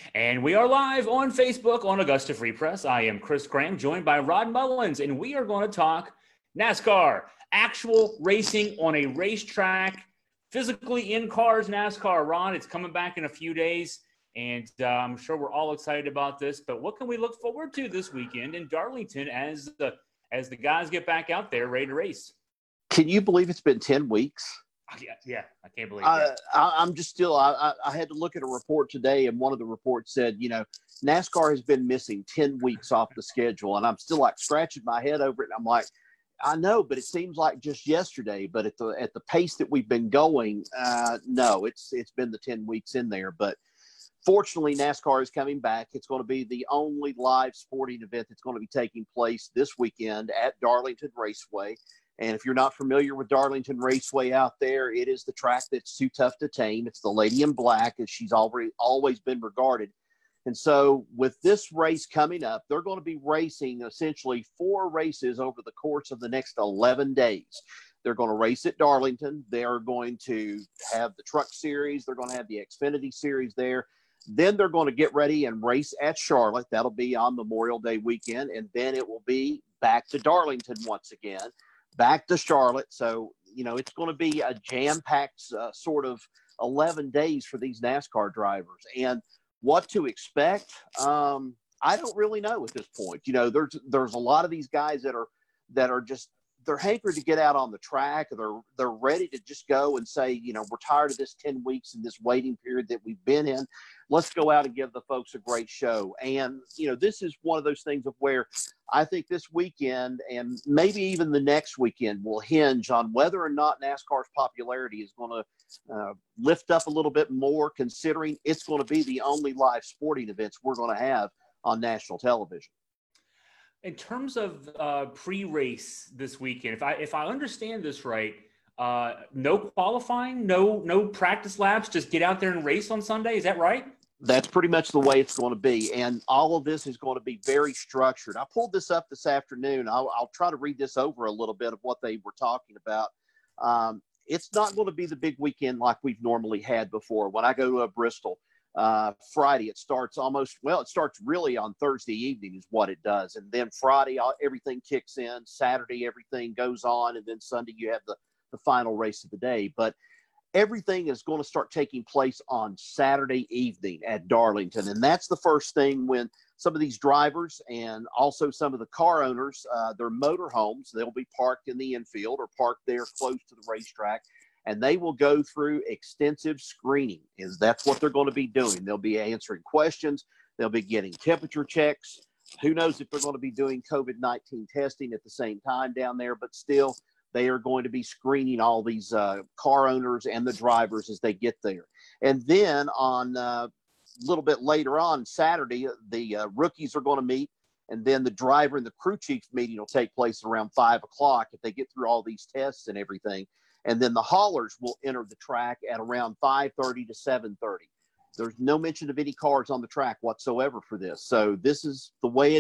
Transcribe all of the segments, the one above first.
And we are live on Facebook on Augusta Free Press. I am Chris Graham, joined by Rod Mullins, and we are going to talk NASCAR, actual racing on a racetrack, physically in cars NASCAR. Ron, it's coming back in a few days, and I'm sure we're all excited about this. But what can we look forward to this weekend in Darlington as the guys get back out there ready to race? Can you believe it's been 10 weeks? Yeah, I can't believe it. I'm just still, I had to look at a report today, and one of the reports said, NASCAR has been missing 10 weeks off the schedule. And I'm still like scratching my head over it. And I'm like, I know, but it seems like just yesterday. But at the pace that we've been going, no, it's been the 10 weeks in there. But fortunately, NASCAR is coming back. It's going to be the only live sporting event that's going to be taking place this weekend at Darlington Raceway. And if you're not familiar with Darlington Raceway out there, it is the track that's too tough to tame. It's the Lady in Black, as she's always been regarded. And so with this race coming up, they're going to be racing essentially 4 races over the course of the next 11 days. They're going to race at Darlington. They're going to have the Truck Series. They're going to have the Xfinity Series there. Then they're going to get ready and race at Charlotte. That'll be on Memorial Day weekend. And then it will be back to Darlington once again. Back to Charlotte. So, it's going to be a jam-packed sort of 11 days for these NASCAR drivers. And what to expect, I don't really know at this point. There's a lot of these guys that are just, they're hankering to get out on the track. They're ready to just go and say, we're tired of this 10 weeks and this waiting period that we've been in. Let's go out and give the folks a great show. And, this is one of those things of where I think this weekend and maybe even the next weekend will hinge on whether or not NASCAR's popularity is going to lift up a little bit more, considering it's going to be the only live sporting events we're going to have on national television. In terms of pre-race this weekend, if I understand this right, no qualifying, no practice laps, just get out there and race on Sunday. Is that right? That's pretty much the way it's going to be. And all of this is going to be very structured. I pulled this up this afternoon. I'll try to read this over a little bit of what they were talking about. It's not going to be the big weekend like we've normally had before. When I go to Bristol, Friday, it starts really on Thursday evening is what it does. And then Friday, everything kicks in. Saturday, everything goes on. And then Sunday, you have the final race of the day. But everything is going to start taking place on Saturday evening at Darlington. And that's the first thing when some of these drivers and also some of the car owners, their motorhomes, they'll be parked in the infield or parked there close to the racetrack. And they will go through extensive screening. That's what they're going to be doing. They'll be answering questions. They'll be getting temperature checks. Who knows if they're going to be doing COVID-19 testing at the same time down there, but still, they are going to be screening all these car owners and the drivers as they get there. And then on a little bit later on Saturday, the rookies are going to meet. And then the driver and the crew chief meeting will take place around 5 o'clock if they get through all these tests and everything. And then the haulers will enter the track at around 5:30 to 7:30. There's no mention of any cars on the track whatsoever for this. So this is the way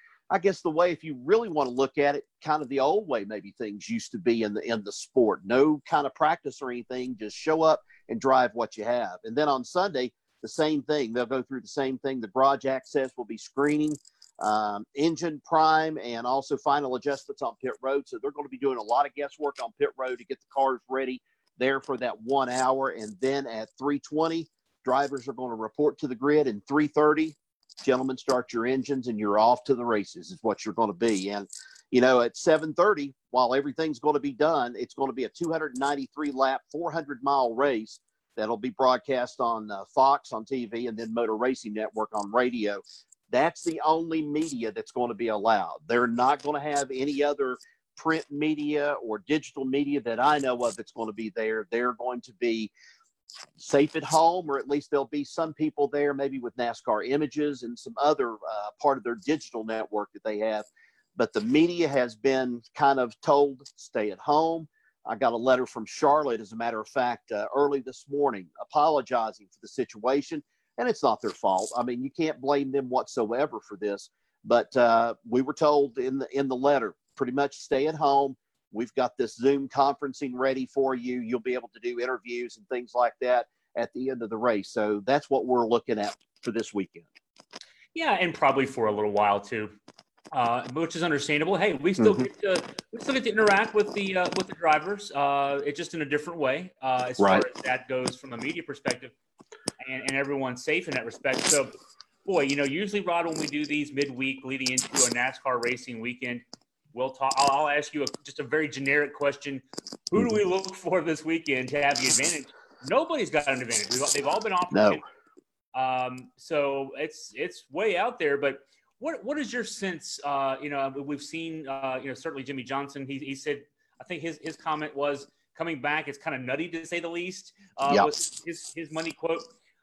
if you really want to look at it, kind of the old way maybe things used to be in the sport. No kind of practice or anything, just show up and drive what you have. And then on Sunday, the same thing. They'll go through the same thing. The garage access will be screening, engine prime, and also final adjustments on pit road. So they're going to be doing a lot of guesswork on pit road to get the cars ready there for that 1 hour. And then at 3:20, drivers are going to report to the grid. And 3:30, gentlemen, start your engines and you're off to the races is what you're going to be. And, at 7:30, while everything's going to be done, it's going to be a 293-lap, 400-mile race that'll be broadcast on Fox on TV and then Motor Racing Network on radio. That's the only media that's going to be allowed. They're not going to have any other print media or digital media that I know of that's going to be there. They're going to be safe at home, or at least there'll be some people there maybe with NASCAR images and some other part of their digital network that they have. But the media has been kind of told, stay at home. I got a letter from Charlotte, as a matter of fact, early this morning, apologizing for the situation. And it's not their fault. I mean, you can't blame them whatsoever for this. But we were told in the letter, pretty much stay at home. We've got this Zoom conferencing ready for you. You'll be able to do interviews and things like that at the end of the race. So that's what we're looking at for this weekend. Yeah, and probably for a little while too, which is understandable. Hey, we still get to interact with the drivers. It's just in a different way as far as that goes from a media perspective, and everyone's safe in that respect. So, boy, usually, Rod, when we do these midweek leading into a NASCAR racing weekend, we'll talk. I'll ask you just a very generic question: who do we look for this weekend to have the advantage? Nobody's got an advantage. They've all been opportunities. So it's way out there, but what is your sense? We've seen, certainly Jimmie Johnson, he said, I think his comment was coming back. It's kind of nutty to say the least, was his money quote.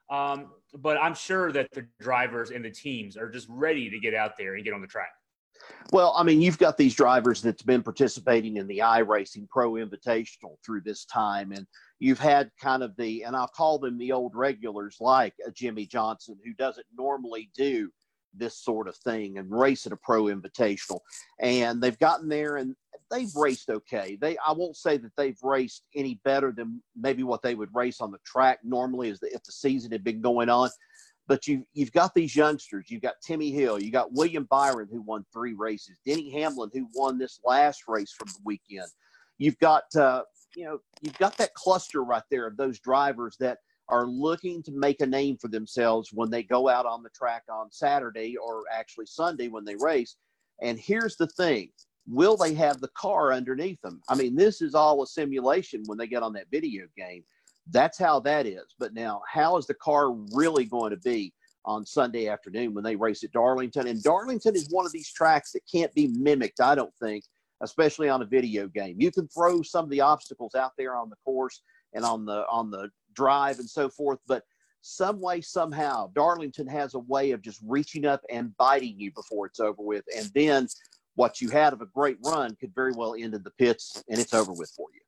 But I'm sure that the drivers and the teams are just ready to get out there and get on the track. Well, I mean, you've got these drivers that's been participating in the iRacing Pro Invitational through this time, and you've had kind of and I'll call them the old regulars like a Jimmie Johnson, who doesn't normally do this sort of thing and race at a Pro Invitational. And they've gotten there and they've raced okay. I won't say that they've raced any better than maybe what they would race on the track normally if the season had been going on. But you've got these youngsters. You've got Timmy Hill. You got William Byron, who won 3 races. Denny Hamlin, who won this last race from the weekend. You've got you've got that cluster right there of those drivers that are looking to make a name for themselves when they go out on the track on Saturday or actually Sunday when they race. And here's the thing: will they have the car underneath them? I mean, this is all a simulation when they get on that video game. That's how that is. But now, how is the car really going to be on Sunday afternoon when they race at Darlington? And Darlington is one of these tracks that can't be mimicked, I don't think, especially on a video game. You can throw some of the obstacles out there on the course and on the drive and so forth, but some way, somehow, Darlington has a way of just reaching up and biting you before it's over with. And then what you had of a great run could very well end in the pits, and it's over with for you.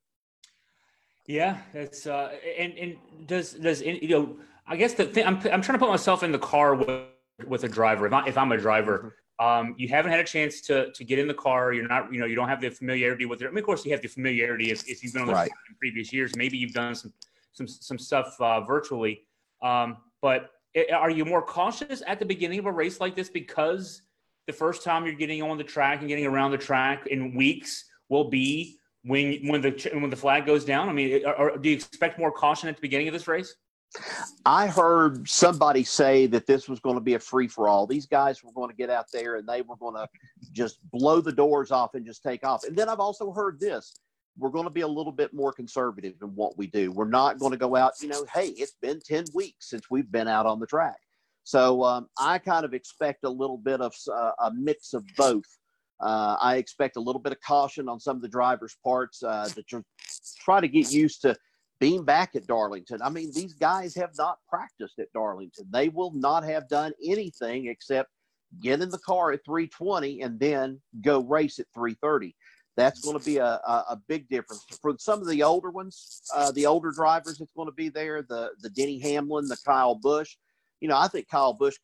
Yeah, that's and does I guess the thing I'm trying to put myself in the car with a driver. If I'm a driver, you haven't had a chance to get in the car. You're not, you don't have the familiarity with it. I mean, of course, you have the familiarity if you've been on the track in previous years. Maybe you've done some stuff virtually. But are you more cautious at the beginning of a race like this because the first time you're getting on the track and getting around the track in weeks will be when the flag goes down? I mean, do you expect more caution at the beginning of this race? I heard somebody say that this was going to be a free-for-all. These guys were going to get out there and they were going to just blow the doors off and just take off. And then I've also heard this: we're going to be a little bit more conservative in what we do. We're not going to go out, hey, it's been 10 weeks since we've been out on the track. So I kind of expect a little bit of a mix of both. I expect a little bit of caution on some of the drivers' parts that you're trying to get used to being back at Darlington. I mean, these guys have not practiced at Darlington. They will not have done anything except get in the car at 3:20 and then go race at 3:30. That's going to be a big difference. For some of the older ones, the older drivers that's going to be there, the Denny Hamlin, the Kyle Busch. I think Kyle Busch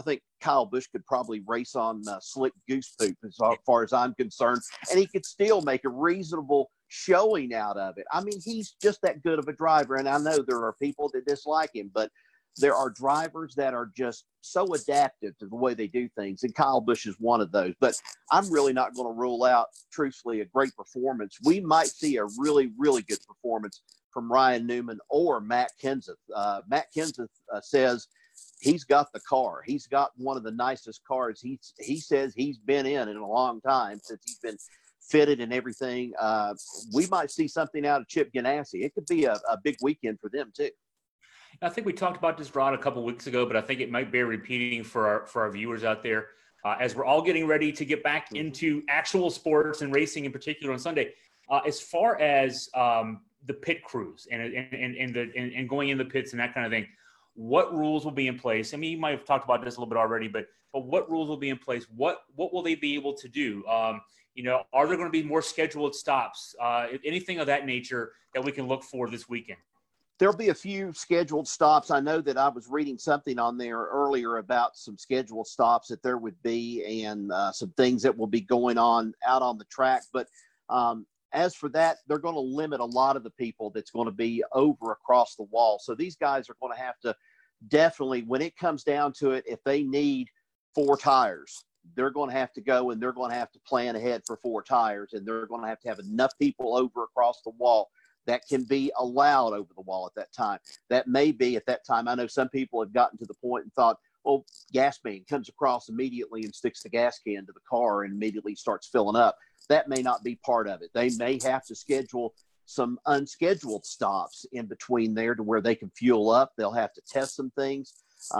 could probably race on slick goose poop as far as I'm concerned, and he could still make a reasonable showing out of it. I mean, he's just that good of a driver, and I know there are people that dislike him, but there are drivers that are just so adaptive to the way they do things, and Kyle Busch is one of those. But I'm really not going to rule out, truthfully, a great performance. We might see a really, really good performance from Ryan Newman or Matt Kenseth. Matt Kenseth says he's got the car. He's got one of the nicest cars he says he's been in a long time since he's been fitted and everything. We might see something out of Chip Ganassi. It could be a big weekend for them too. I think we talked about this, Rod, a couple of weeks ago, but I think it might bear repeating for our viewers out there as we're all getting ready to get back into actual sports and racing in particular on Sunday. As far as the pit crews and going in the pits and that kind of thing, what rules will be in place? I mean, you might have talked about this a little bit already, but what rules will be in place? What will they be able to do? Are there going to be more scheduled stops? Anything of that nature that we can look for this weekend? There'll be a few scheduled stops. I know that I was reading something on there earlier about some scheduled stops that there would be and some things that will be going on out on the track. But as for that, they're going to limit a lot of the people that's going to be over across the wall. So these guys are going to have to definitely when it comes down to it, if they need 4 tires, they're going to have to go and they're going to have to plan ahead for 4 tires, and they're going to have enough people over across the wall that can be allowed over the wall at that time. That may be at that time. I know some people have gotten to the point and thought, well, gas man comes across immediately and sticks the gas can to the car and immediately starts filling up. That may not be part of it. They may have to schedule some unscheduled stops in between there to where they can fuel up. They'll have to test some things.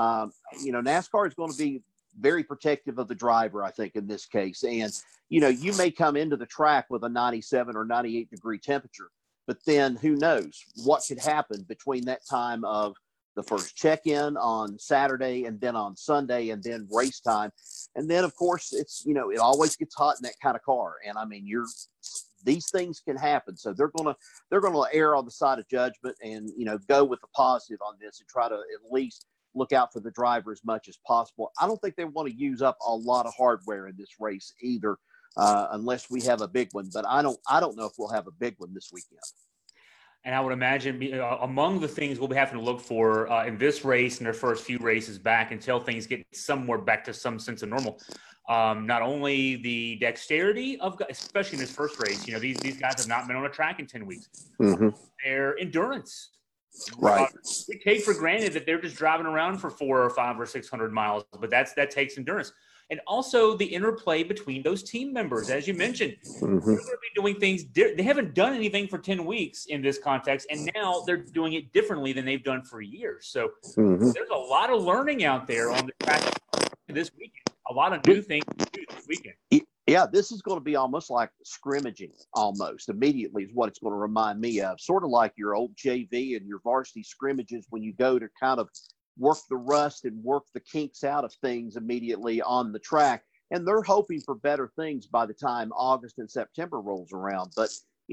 NASCAR is going to be very protective of the driver, I think, in this case. And, you may come into the track with a 97 or 98 degree temperature, but then who knows what could happen between that time of the first check-in on Saturday and then on Sunday and then race time. And then, of course, it's, it always gets hot in that kind of car. And I mean, these things can happen. So they're going to err on the side of judgment and, go with the positive on this and try to at least look out for the driver as much as possible. I don't think they want to use up a lot of hardware in this race either, unless we have a big one. But I don't know if we'll have a big one this weekend. And I would imagine among the things we'll be having to look for in this race and their first few races back until things get somewhere back to some sense of normal, not only the dexterity of, especially in this first race, these guys have not been on a track in 10 weeks. Mm-hmm. Their endurance. Right. We take for granted that they're just driving around for 400 or 500 or 600 miles, but that takes endurance. And also the interplay between those team members, as you mentioned. Mm-hmm. They're going to be doing things. They haven't done anything for 10 weeks in this context, and now they're doing it differently than they've done for years. So there's a lot of learning out there on the track this weekend. A lot of new things to do this weekend. Yeah, this is going to be almost like scrimmaging almost immediately is what it's going to remind me of. Sort of like your old JV and your varsity scrimmages when you go to kind of work the rust and work the kinks out of things immediately on the track. And they're hoping for better things by the time August and September rolls around. But,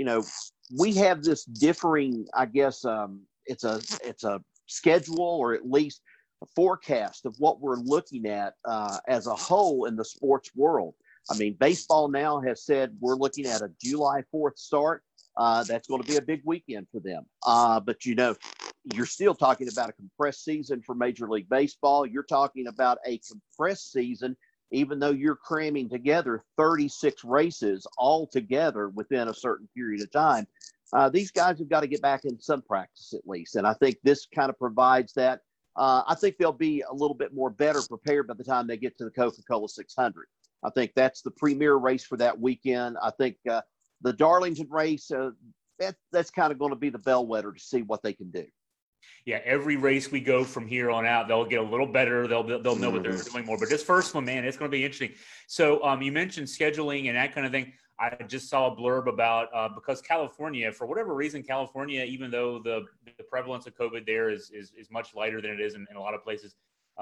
we have this differing, I guess, it's a schedule or at least a forecast of what we're looking at as a whole in the sports world. I mean, baseball now has said we're looking at a July 4th start. That's going to be a big weekend for them. But, you're still talking about a compressed season for Major League Baseball. You're talking about a compressed season, even though you're cramming together 36 races all together within a certain period of time. These guys have got to get back in some practice at least. And I think this kind of provides that. I think they'll be a little bit more better prepared by the time they get to the Coca-Cola 600. I think that's the premier race for that weekend. I think the Darlington race, that's kind of going to be the bellwether to see what they can do. Yeah, every race we go from here on out, they'll get a little better. They'll know what they're doing more. But this first one, man, it's going to be interesting. So you mentioned scheduling and that kind of thing. I just saw a blurb about because California, for whatever reason, California, even though the prevalence of COVID there is much lighter than it is in a lot of places,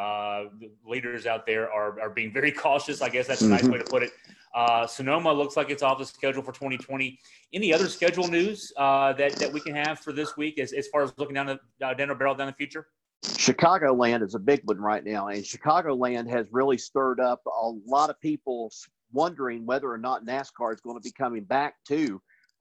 the leaders out there are being very cautious. I guess that's a nice way to put it. Sonoma looks like it's off the schedule for 2020. Any other schedule news that we can have for this week as far as looking down the barrel down the future? Chicagoland is a big one right now, and Chicagoland has really stirred up a lot of people wondering whether or not NASCAR is going to be coming back to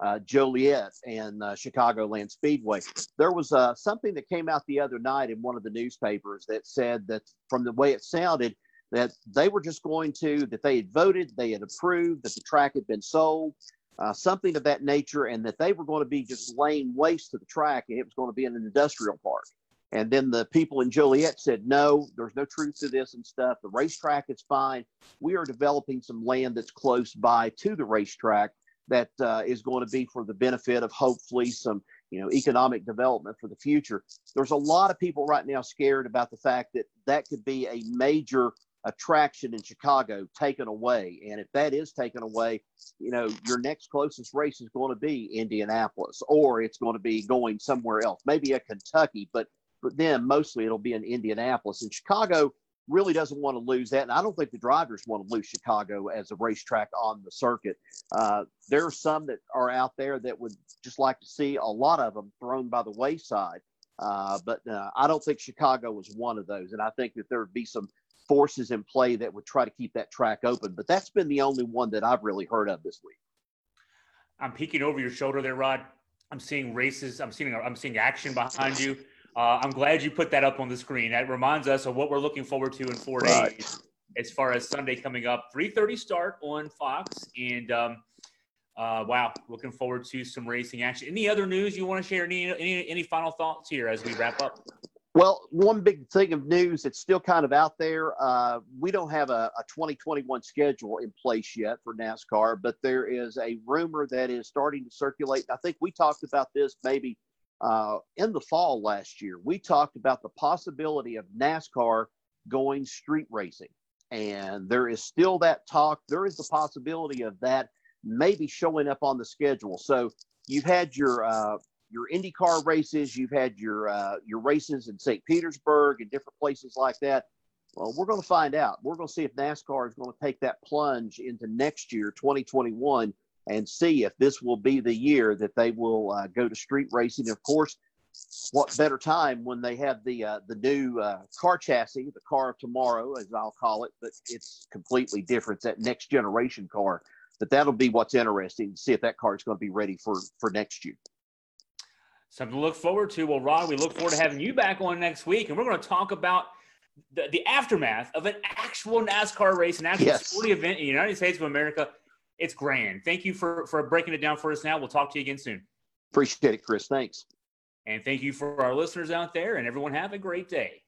Joliet and Chicagoland Speedway. There was something that came out the other night in one of the newspapers that said that from the way it sounded, that they were just going to, that they had voted, they had approved, that the track had been sold, something of that nature, and that they were going to be just laying waste to the track, and it was going to be in an industrial park. And then the people in Joliet said, no, there's no truth to this and stuff. The racetrack is fine. We are developing some land that's close by to the racetrack that is going to be for the benefit of hopefully some, economic development for the future. There's a lot of people right now scared about the fact that that could be a major attraction in Chicago taken away. And if that is taken away, your next closest race is going to be Indianapolis, or it's going to be going somewhere else, maybe a Kentucky, but for them, mostly it'll be in Indianapolis. And Chicago really doesn't want to lose that. And I don't think the drivers want to lose Chicago as a racetrack on the circuit. There are some that are out there that would just like to see a lot of them thrown by the wayside. But I don't think Chicago is one of those. And I think that there would be some forces in play that would try to keep that track open. But that's been the only one that I've really heard of this week. I'm peeking over your shoulder there, Rod. I'm seeing races. I'm seeing action behind you. I'm glad you put that up on the screen. That reminds us of what we're looking forward to in 4 days as far as Sunday coming up. 3:30 start on Fox. And, wow, looking forward to some racing action. Any other news you want to share? Any final thoughts here as we wrap up? Well, one big thing of news that's still kind of out there, we don't have a 2021 schedule in place yet for NASCAR, but there is a rumor that is starting to circulate. I think we talked about this maybe in the fall last year. We talked about the possibility of NASCAR going street racing, and there is still that talk. There is the possibility of that maybe showing up on the schedule. So you've had your IndyCar races, you've had your races in St. Petersburg and different places like that. Well, we're going to find out. We're going to see if NASCAR is going to take that plunge into next year, 2021, and see if this will be the year that they will go to street racing. Of course, what better time when they have the new car chassis, the car of tomorrow, as I'll call it, but it's completely different. It's that next generation car. But that'll be what's interesting to see if that car is going to be ready for next year. Something to look forward to. Well, Rod, we look forward to having you back on next week, and we're going to talk about the aftermath of an actual NASCAR race, an actual sporting event in the United States of America. It's grand. Thank you for breaking it down for us now. We'll talk to you again soon. Appreciate it, Chris. Thanks. And thank you for our listeners out there, and everyone have a great day.